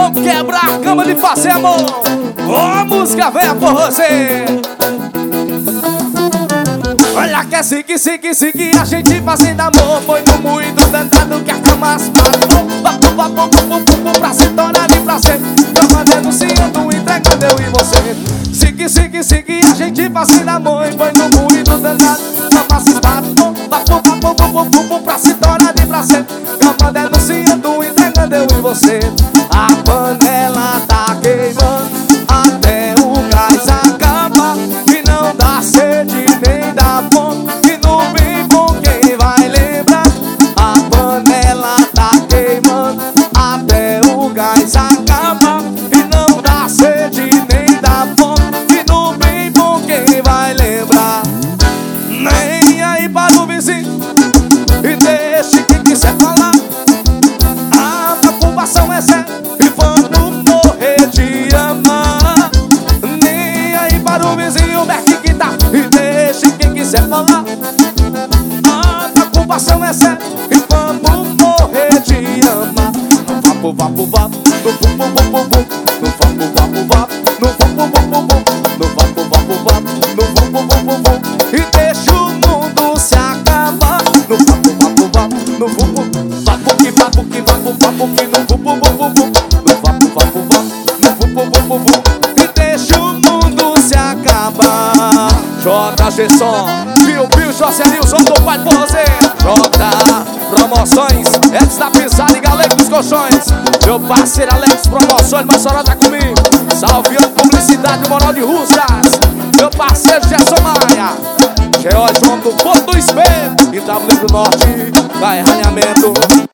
Vamos quebrar a cama de fazer amor. Ó, a música venha por você. Olha que é sique, a gente fazendo amor. Foi no moído danado que a cama se matou. Pra se tornar de prazer. Cama denunciando, entregando eu e você. Sique, a gente fazendo amor. Foi no moído danado, cama se matou. Pra se tornar de prazer. Cama denunciando, entregando eu e você. A panela tá queimando até o gás acaba. E não dá sede nem dá fome. E não vem com quem vai lembrar. A panela tá queimando até o gás acaba. E não dá sede nem dá fome. E não vem com quem vai lembrar. Nem aí para o vizinho e deixe quem quiser falar. A preocupação é séria e vamos morrer de amar. Nem aí para o vizinho que tá e deixe quem quiser falar. A preocupação é séria e vamos morrer de amar. No vapo, vapo, vapo, no vapo, vapo, vapo, no vapo, vapo, vapo, no vapo, vapo, vapo, no vapo, vapo, vapo, no vapo, vapo, vapo. E deixa o mundo se acabar. No vapo, vapo, vapo, no vapo, vapo, que vapo, que vapo, vapo, que no vapo, vapo, vapo, no vapo, vapo, vapo, no vapo, vapo, vapo. E deixa o mundo se acabar. JG Som, Bill, Jocelilson do Pai por você. J Promoções, Edson da Pisada e Galego dos Colchões. Meu parceiro Alex Promoções, Mossoró tá comigo. Salve Publicidade, Moral de Russas. Meu parceiro Gerson Maia. G.O. João do Porto do Espelho. E W do Norte, vai arranhamento.